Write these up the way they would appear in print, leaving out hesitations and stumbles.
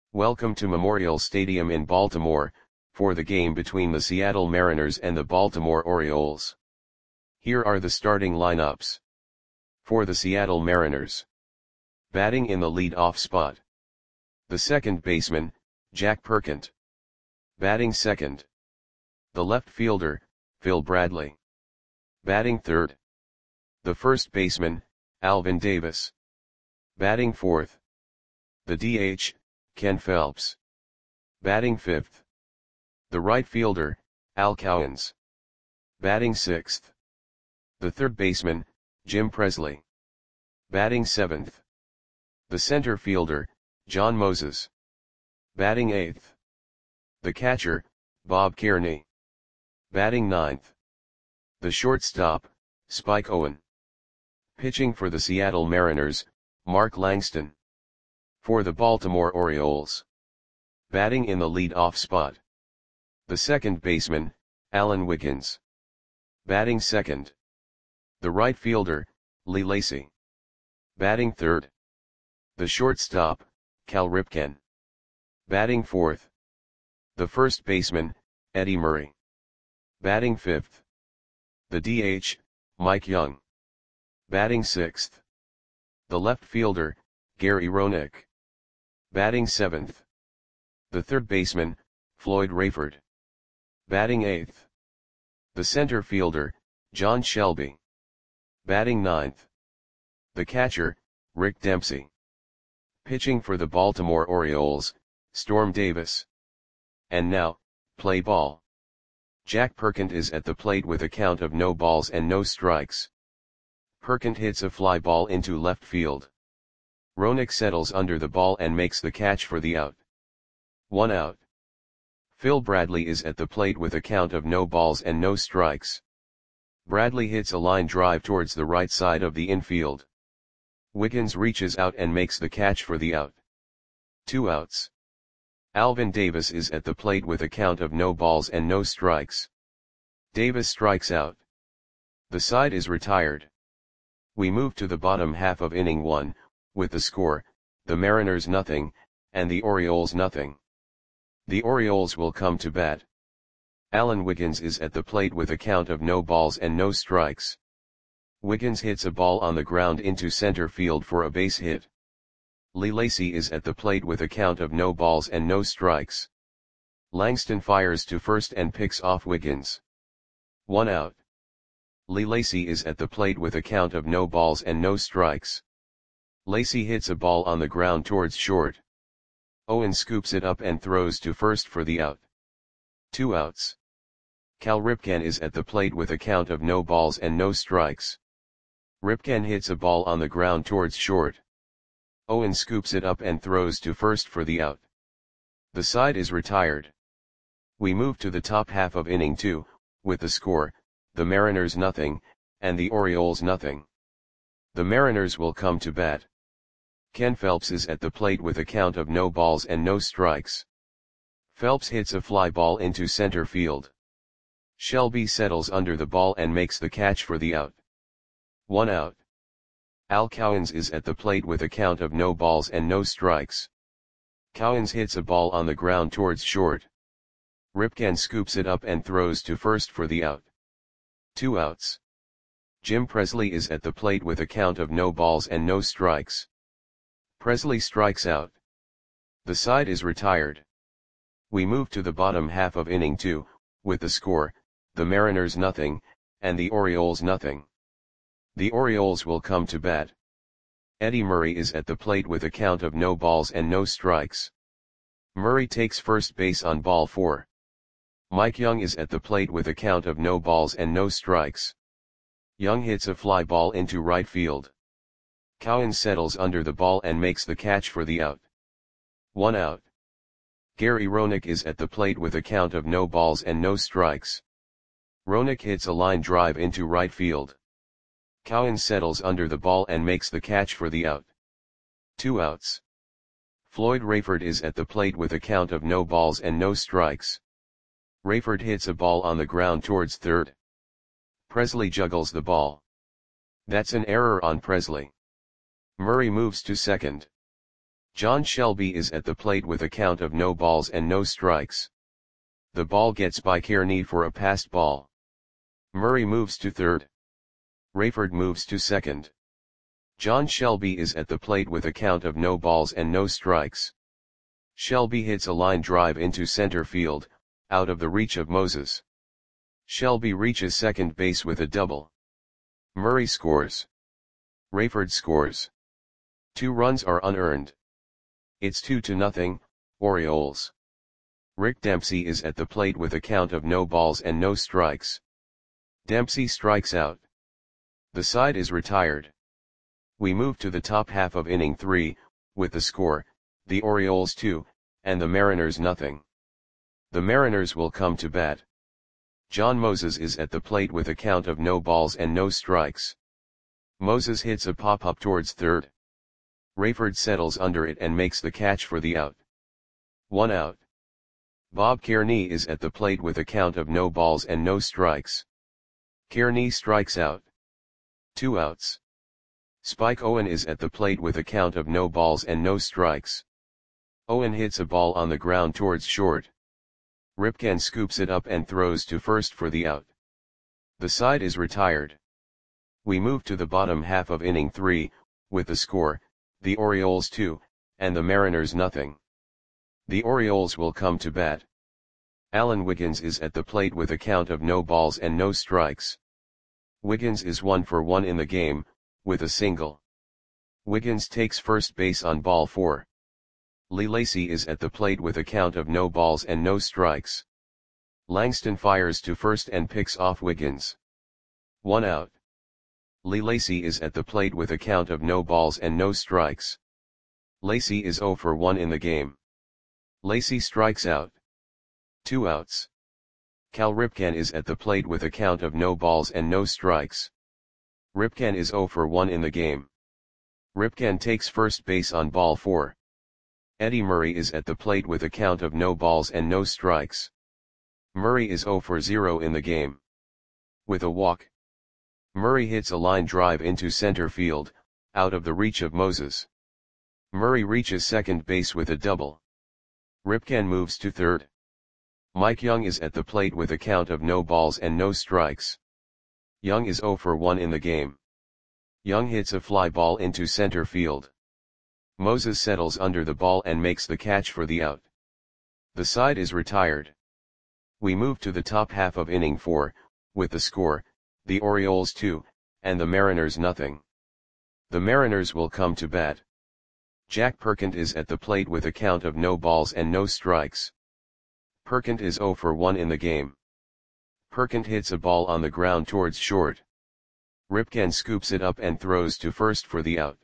Welcome to Memorial Stadium in Baltimore, for the game between the Seattle Mariners and the Baltimore Orioles. Here are the starting lineups. For the Seattle Mariners. Batting in the lead-off spot. The second baseman, Jack Perkent. Batting second. The left fielder, Phil Bradley. Batting third. The first baseman, Alvin Davis. Batting fourth. The DH, Ken Phelps. Batting fifth. The right fielder, Al Cowens. Batting sixth. The third baseman, Jim Presley. Batting seventh. The center fielder, John Moses. Batting eighth. The catcher, Bob Kearney. Batting ninth. The shortstop, Spike Owen. Pitching for the Seattle Mariners, Mark Langston. For the Baltimore Orioles. Batting in the lead-off spot. The second baseman, Alan Wiggins. Batting second. The right fielder, Lee Lacy. Batting third. The shortstop, Cal Ripken. Batting fourth. The first baseman, Eddie Murray. Batting fifth. The DH, Mike Young. Batting sixth. The left fielder, Gary Roenick. Batting seventh. The third baseman, Floyd Rayford. Batting eighth. The center fielder, John Shelby. Batting ninth. The catcher, Rick Dempsey. Pitching for the Baltimore Orioles, Storm Davis. And now, play ball. Jack Perkent is at the plate with a count of no balls and no strikes. Perkent hits a fly ball into left field. Roenick settles under the ball and makes the catch for the out. 1 out. Phil Bradley is at the plate with a count of no balls and no strikes. Bradley hits a line drive towards the right side of the infield. Wiggins reaches out and makes the catch for the out. 2 outs. Alvin Davis is at the plate with a count of no balls and no strikes. Davis strikes out. The side is retired. We move to the bottom half of inning 1, with the score, the Mariners nothing, and the Orioles nothing. The Orioles will come to bat. Alan Wiggins is at the plate with a count of no balls and no strikes. Wiggins hits a ball on the ground into center field for a base hit. Lee Lacy is at the plate with a count of no balls and no strikes. Langston fires to first and picks off Wiggins. 1 out. Lee Lacy is at the plate with a count of no balls and no strikes. Lacy hits a ball on the ground towards short. Owen scoops it up and throws to first for the out. 2 outs. Cal Ripken is at the plate with a count of no balls and no strikes. Ripken hits a ball on the ground towards short. Owen scoops it up and throws to first for the out. The side is retired. We move to the top half of inning 2, with the score, the Mariners nothing, and the Orioles nothing. The Mariners will come to bat. Ken Phelps is at the plate with a count of no balls and no strikes. Phelps hits a fly ball into center field. Shelby settles under the ball and makes the catch for the out. 1 out. Al Cowens is at the plate with a count of no balls and no strikes. Cowens hits a ball on the ground towards short. Ripken scoops it up and throws to first for the out. 2 outs. Jim Presley is at the plate with a count of no balls and no strikes. Presley strikes out. The side is retired. We move to the bottom half of inning 2, with the score, the Mariners nothing, and the Orioles nothing. The Orioles will come to bat. Eddie Murray is at the plate with a count of no balls and no strikes. Murray takes first base on ball 4. Mike Young is at the plate with a count of no balls and no strikes. Young hits a fly ball into right field. Cowens settles under the ball and makes the catch for the out. 1 out. Gary Roenick is at the plate with a count of no balls and no strikes. Roenick hits a line drive into right field. Cowens settles under the ball and makes the catch for the out. 2 outs. Floyd Rayford is at the plate with a count of no balls and no strikes. Rayford hits a ball on the ground towards third. Presley juggles the ball. That's an error on Presley. Murray moves to second. John Shelby is at the plate with a count of no balls and no strikes. The ball gets by Kearney for a passed ball. Murray moves to third. Rayford moves to second. John Shelby is at the plate with a count of no balls and no strikes. Shelby hits a line drive into center field, out of the reach of Moses. Shelby reaches second base with a double. Murray scores. Rayford scores. 2 runs are unearned. It's 2-0, Orioles. Rick Dempsey is at the plate with a count of no balls and no strikes. Dempsey strikes out. The side is retired. We move to the top half of inning 3, with the score, the Orioles 2, and the Mariners nothing. The Mariners will come to bat. John Moses is at the plate with a count of no balls and no strikes. Moses hits a pop-up towards third. Rayford settles under it and makes the catch for the out. 1 out. Bob Kearney is at the plate with a count of no balls and no strikes. Kearney strikes out. 2 outs. Spike Owen is at the plate with a count of no balls and no strikes. Owen hits a ball on the ground towards short. Ripken scoops it up and throws to first for the out. The side is retired. We move to the bottom half of inning 3, with the score, the Orioles 2, and the Mariners nothing. The Orioles will come to bat. Alan Wiggins is at the plate with a count of no balls and no strikes. Wiggins is 1 for 1 in the game, with a single. Wiggins takes first base on ball 4. Lee Lacy is at the plate with a count of no balls and no strikes. Langston fires to first and picks off Wiggins. 1 out. Lee Lacy is at the plate with a count of no balls and no strikes. Lacy is 0 for 1 in the game. Lacy strikes out. 2 outs. Cal Ripken is at the plate with a count of no balls and no strikes. Ripken is 0 for 1 in the game. Ripken takes first base on ball 4. Eddie Murray is at the plate with a count of no balls and no strikes. Murray is 0 for 0 in the game. With a walk. Murray hits a line drive into center field, out of the reach of Moses. Murray reaches second base with a double. Ripken moves to third. Mike Young is at the plate with a count of no balls and no strikes. Young is 0 for 1 in the game. Young hits a fly ball into center field. Moses settles under the ball and makes the catch for the out. The side is retired. We move to the top half of inning 4, with the score, the Orioles 2, and the Mariners nothing. The Mariners will come to bat. Jack Perkins is at the plate with a count of no balls and no strikes. Perkins is 0 for 1 in the game. Perkins hits a ball on the ground towards short. Ripken scoops it up and throws to first for the out.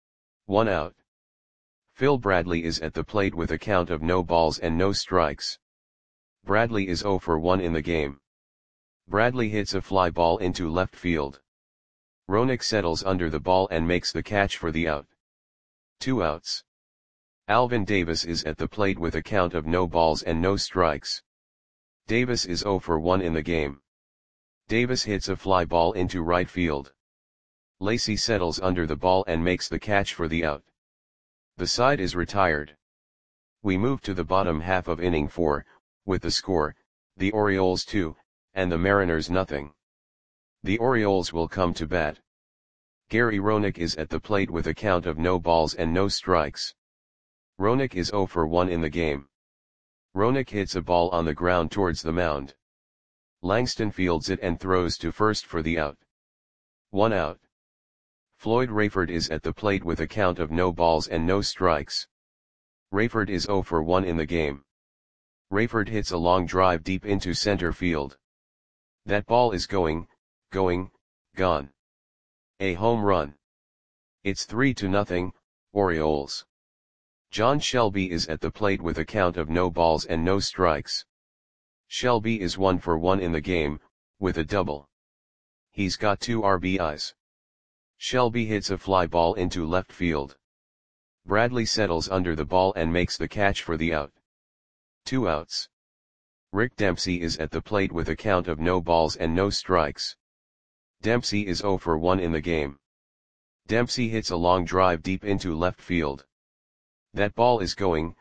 1 out. Phil Bradley is at the plate with a count of no balls and no strikes. Bradley is 0 for 1 in the game. Bradley hits a fly ball into left field. Roenick settles under the ball and makes the catch for the out. 2 outs. Alvin Davis is at the plate with a count of no balls and no strikes. Davis is 0 for 1 in the game. Davis hits a fly ball into right field. Lacy settles under the ball and makes the catch for the out. The side is retired. We move to the bottom half of inning 4, with the score, the Orioles 2, and the Mariners nothing. The Orioles will come to bat. Gary Roenick is at the plate with a count of no balls and no strikes. Roenick is 0 for 1 in the game. Roenick hits a ball on the ground towards the mound. Langston fields it and throws to first for the out. 1 out. Floyd Rayford is at the plate with a count of no balls and no strikes. Rayford is 0 for 1 in the game. Rayford hits a long drive deep into center field. That ball is gone. A home run. It's 3-0, Orioles. John Shelby is at the plate with a count of no balls and no strikes. Shelby is 1 for 1 in the game, with a double. He's got 2 RBIs. Shelby hits a fly ball into left field. Bradley settles under the ball and makes the catch for the out. 2 outs. Rick Dempsey is at the plate with a count of no balls and no strikes. Dempsey is 0 for 1 in the game. Dempsey hits a long drive deep into left field. That ball is going,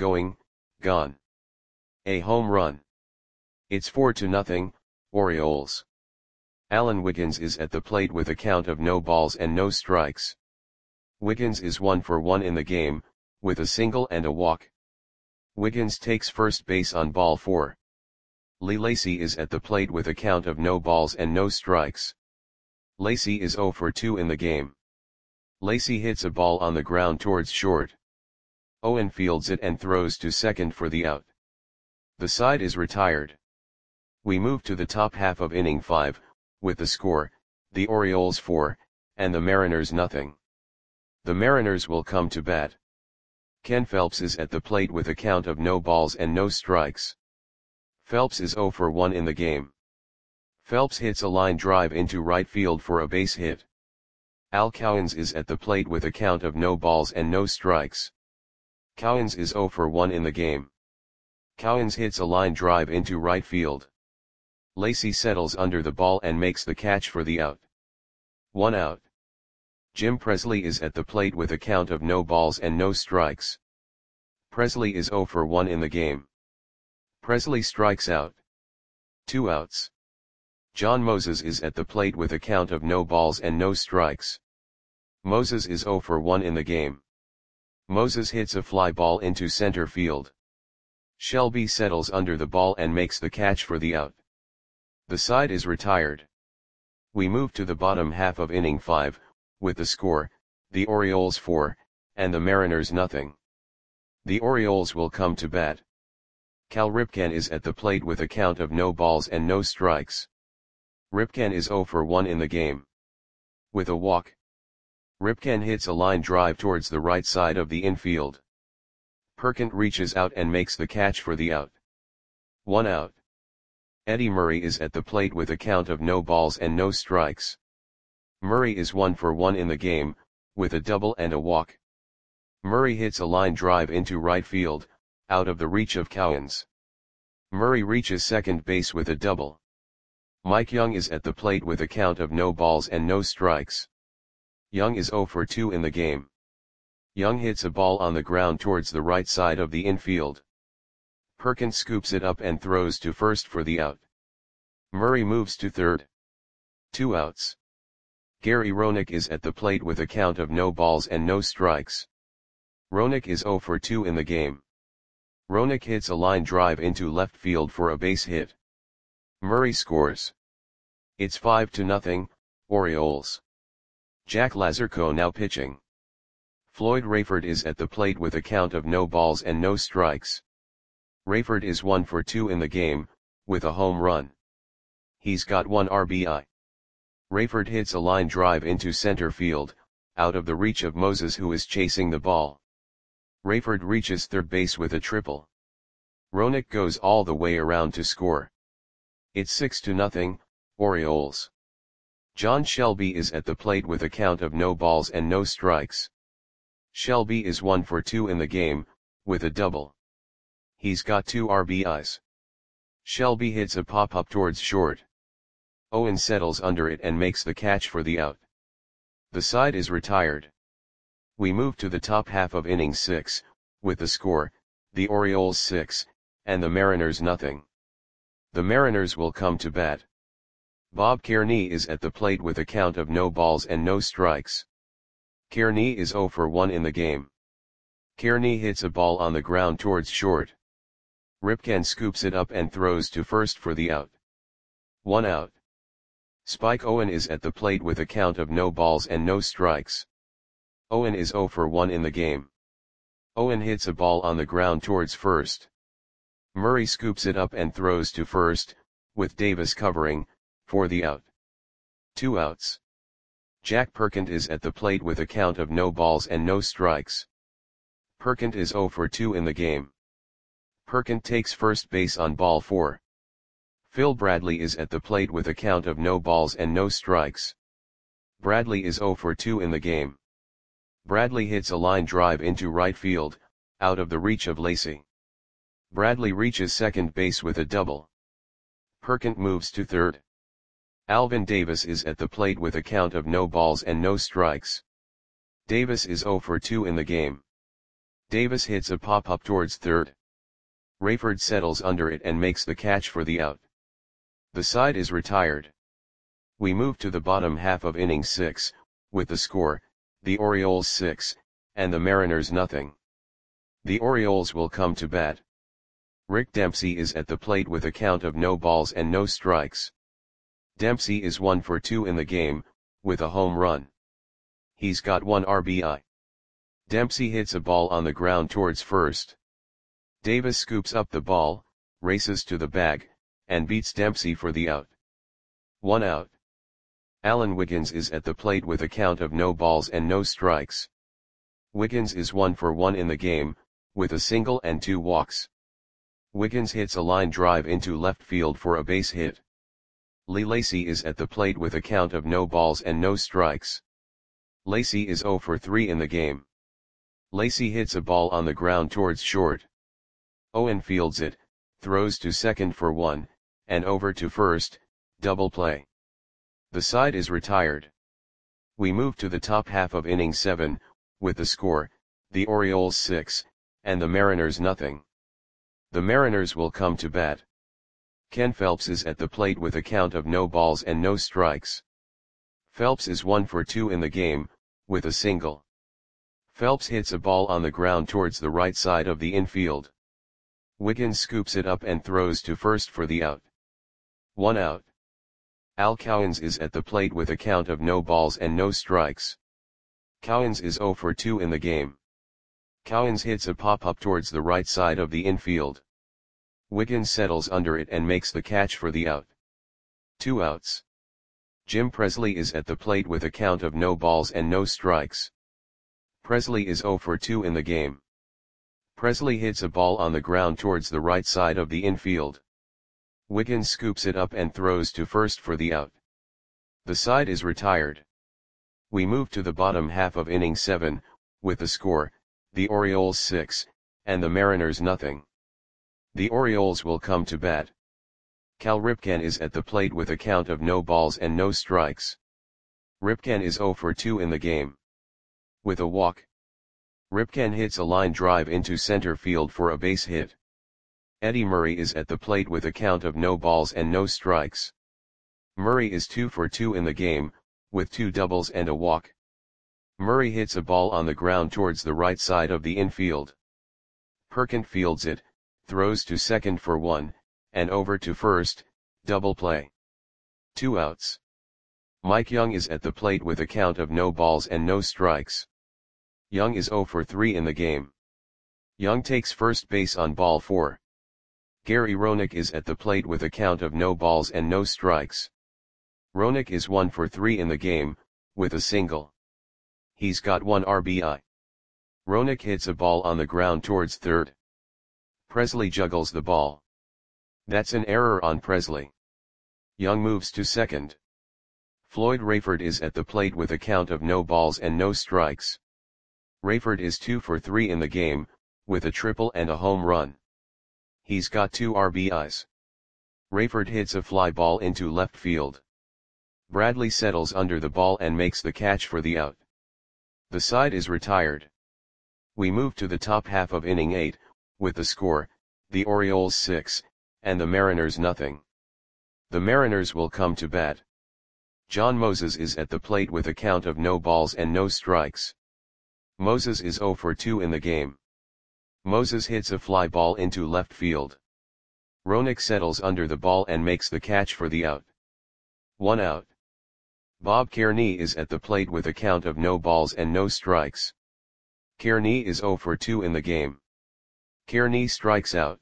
gone. A home run. It's 4-0, Orioles. Alan Wiggins is at the plate with a count of no balls and no strikes. Wiggins is 1 for 1 in the game, with a single and a walk. Wiggins takes first base on ball 4. Lee Lacy is at the plate with a count of no balls and no strikes. Lacy is 0 for 2 in the game. Lacy hits a ball on the ground towards short. Owen fields it and throws to second for the out. The side is retired. We move to the top half of inning 5, with the score, the Orioles 4, and the Mariners 0. The Mariners will come to bat. Ken Phelps is at the plate with a count of no balls and no strikes. Phelps is 0 for 1 in the game. Phelps hits a line drive into right field for a base hit. Al Cowens is at the plate with a count of no balls and no strikes. Cowens is 0 for 1 in the game. Cowens hits a line drive into right field. Lacy settles under the ball and makes the catch for the out. 1 out. Jim Presley is at the plate with a count of no balls and no strikes. Presley is 0 for 1 in the game. Presley strikes out. 2 outs. John Moses is at the plate with a count of no balls and no strikes. Moses is 0 for 1 in the game. Moses hits a fly ball into center field. Shelby settles under the ball and makes the catch for the out. The side is retired. We move to the bottom half of inning 5, with the score, the Orioles 4, and the Mariners 0. The Orioles will come to bat. Cal Ripken is at the plate with a count of no balls and no strikes. Ripken is 0 for 1 in the game. With a walk. Ripken hits a line drive towards the right side of the infield. Perkins reaches out and makes the catch for the out. 1 out. Eddie Murray is at the plate with a count of no balls and no strikes. Murray is 1 for 1 in the game, with a double and a walk. Murray hits a line drive into right field, out of the reach of Cowens. Murray reaches second base with a double. Mike Young is at the plate with a count of no balls and no strikes. Young is 0 for 2 in the game. Young hits a ball on the ground towards the right side of the infield. Perkins scoops it up and throws to first for the out. Murray moves to third. 2 outs. Gary Roenick is at the plate with a count of no balls and no strikes. Roenick is 0 for 2 in the game. Roenick hits a line drive into left field for a base hit. Murray scores. It's 5-0, Orioles. Jack Lazarco now pitching. Floyd Rayford is at the plate with a count of no balls and no strikes. Rayford is 1 for 2 in the game, with a home run. He's got 1 RBI. Rayford hits a line drive into center field, out of the reach of Moses who is chasing the ball. Rayford reaches third base with a triple. Roenick goes all the way around to score. It's 6-0, Orioles. John Shelby is at the plate with a count of no balls and no strikes. Shelby is 1 for 2 in the game, with a double. He's got 2 RBIs. Shelby hits a pop-up towards short. Owen settles under it and makes the catch for the out. The side is retired. We move to the top half of inning 6, with the score, the Orioles 6, and the Mariners 0. The Mariners will come to bat. Bob Kearney is at the plate with a count of no balls and no strikes. Kearney is 0 for 1 in the game. Kearney hits a ball on the ground towards short. Ripken scoops it up and throws to first for the out. 1 out. Spike Owen is at the plate with a count of no balls and no strikes. Owen is 0 for 1 in the game. Owen hits a ball on the ground towards first. Murray scoops it up and throws to first, with Davis covering, for the out. 2 outs. Jack Perkins is at the plate with a count of no balls and no strikes. Perkins is 0 for 2 in the game. Perkins takes first base on ball 4. Phil Bradley is at the plate with a count of no balls and no strikes. Bradley is 0 for 2 in the game. Bradley hits a line drive into right field, out of the reach of Lacy. Bradley reaches second base with a double. Perkins moves to third. Alvin Davis is at the plate with a count of no balls and no strikes. Davis is 0 for 2 in the game. Davis hits a pop-up towards third. Rayford settles under it and makes the catch for the out. The side is retired. We move to the bottom half of inning 6, with the score, the Orioles 6, and the Mariners nothing. The Orioles will come to bat. Rick Dempsey is at the plate with a count of no balls and no strikes. Dempsey is 1 for 2 in the game, with a home run. He's got 1 RBI. Dempsey hits a ball on the ground towards first. Davis scoops up the ball, races to the bag, and beats Dempsey for the out. 1 out. Alan Wiggins is at the plate with a count of no balls and no strikes. Wiggins is 1 for 1 in the game, with a single and 2 walks. Wiggins hits a line drive into left field for a base hit. Lee Lacy is at the plate with a count of no balls and no strikes. Lacy is 0 for 3 in the game. Lacy hits a ball on the ground towards short. Owen fields it, throws to second for 1, and over to first, double play. The side is retired. We move to the top half of inning 7, with the score, the Orioles 6, and the Mariners nothing. The Mariners will come to bat. Ken Phelps is at the plate with a count of no balls and no strikes. Phelps is 1 for 2 in the game, with a single. Phelps hits a ball on the ground towards the right side of the infield. Wiggins scoops it up and throws to first for the out. 1 out. Al Cowens is at the plate with a count of no balls and no strikes. Cowens is 0 for 2 in the game. Cowens hits a pop-up towards the right side of the infield. Wiggins settles under it and makes the catch for the out. 2 outs. Jim Presley is at the plate with a count of no balls and no strikes. Presley is 0 for 2 in the game. Presley hits a ball on the ground towards the right side of the infield. Wiggins scoops it up and throws to first for the out. The side is retired. We move to the bottom half of inning 7, with the score, the Orioles 6, and the Mariners nothing. The Orioles will come to bat. Cal Ripken is at the plate with a count of no balls and no strikes. Ripken is 0 for 2 in the game. With a walk. Ripken hits a line drive into center field for a base hit. Eddie Murray is at the plate with a count of no balls and no strikes. Murray is 2 for 2 in the game, with 2 doubles and a walk. Murray hits a ball on the ground towards the right side of the infield. Perkins fields it, throws to second for 1, and over to first, double play. 2 outs. Mike Young is at the plate with a count of no balls and no strikes. Young is 0 for 3 in the game. Young takes first base on ball 4. Gary Roenick is at the plate with a count of no balls and no strikes. Roenick is 1 for 3 in the game, with a single. He's got 1 RBI. Roenick hits a ball on the ground towards third. Presley juggles the ball. That's an error on Presley. Young moves to second. Floyd Rayford is at the plate with a count of no balls and no strikes. Rayford is 2 for 3 in the game, with a triple and a home run. He's got 2 RBIs. Rayford hits a fly ball into left field. Bradley settles under the ball and makes the catch for the out. The side is retired. We move to the top half of inning 8, with the score, the Orioles 6, and the Mariners nothing. The Mariners will come to bat. John Moses is at the plate with a count of no balls and no strikes. Moses is 0 for 2 in the game. Moses hits a fly ball into left field. Roenick settles under the ball and makes the catch for the out. 1 out. Bob Kearney is at the plate with a count of no balls and no strikes. Kearney is 0 for 2 in the game. Kearney strikes out.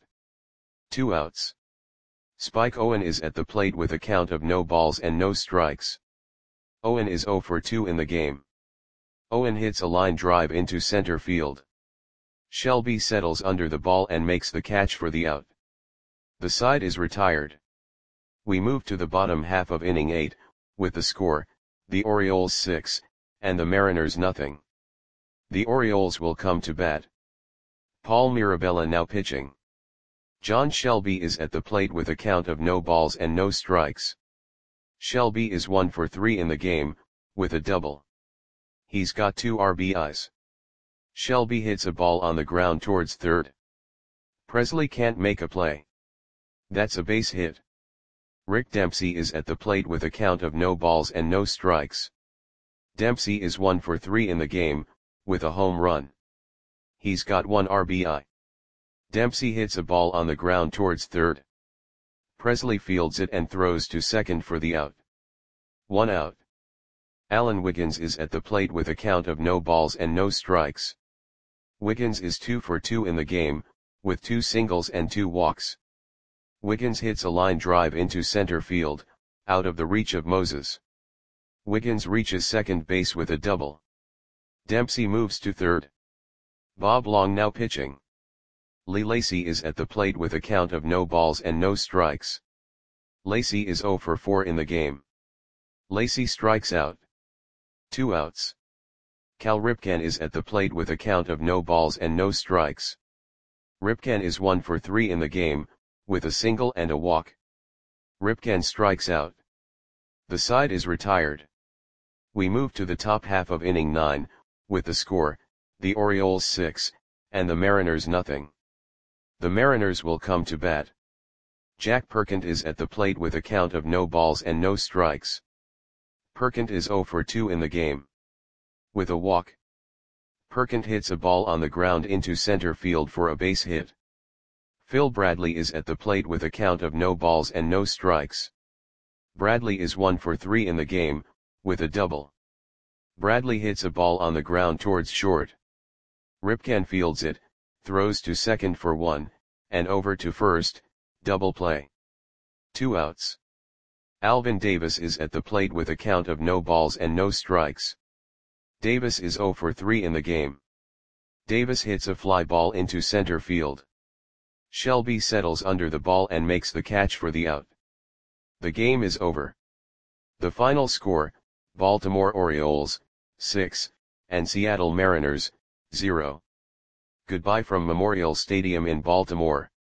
2 outs. Spike Owen is at the plate with a count of no balls and no strikes. Owen is 0 for 2 in the game. Owen hits a line drive into center field. Shelby settles under the ball and makes the catch for the out. The side is retired. We move to the bottom half of inning 8, with the score, the Orioles 6, and the Mariners nothing. The Orioles will come to bat. Paul Mirabella now pitching. John Shelby is at the plate with a count of no balls and no strikes. Shelby is 1 for 3 in the game, with a double. He's got 2 RBIs. Shelby hits a ball on the ground towards third. Presley can't make a play. That's a base hit. Rick Dempsey is at the plate with a count of no balls and no strikes. Dempsey is 1 for 3 in the game, with a home run. He's got 1 RBI. Dempsey hits a ball on the ground towards third. Presley fields it and throws to second for the out. 1 out. Alan Wiggins is at the plate with a count of no balls and no strikes. Wiggins is 2 for 2 in the game, with 2 singles and 2 walks. Wiggins hits a line drive into center field, out of the reach of Moses. Wiggins reaches second base with a double. Dempsey moves to third. Bob Long now pitching. Lee Lacy is at the plate with a count of no balls and no strikes. Lacy is 0 for 4 in the game. Lacy strikes out. 2 outs. Cal Ripken is at the plate with a count of no balls and no strikes. Ripken is 1 for 3 in the game, with a single and a walk. Ripken strikes out. The side is retired. We move to the top half of inning 9, with the score, the Orioles 6, and the Mariners nothing. The Mariners will come to bat. Jack Perkins is at the plate with a count of no balls and no strikes. Perkins is 0 for 2 in the game. With a walk. Perkins hits a ball on the ground into center field for a base hit. Phil Bradley is at the plate with a count of no balls and no strikes. Bradley is 1 for 3 in the game, with a double. Bradley hits a ball on the ground towards short. Ripken fields it, throws to second for 1, and over to first, double play. 2 outs. Alvin Davis is at the plate with a count of no balls and no strikes. Davis is 0 for 3 in the game. Davis hits a fly ball into center field. Shelby settles under the ball and makes the catch for the out. The game is over. The final score, Baltimore Orioles, 6, and Seattle Mariners, 0. Goodbye from Memorial Stadium in Baltimore.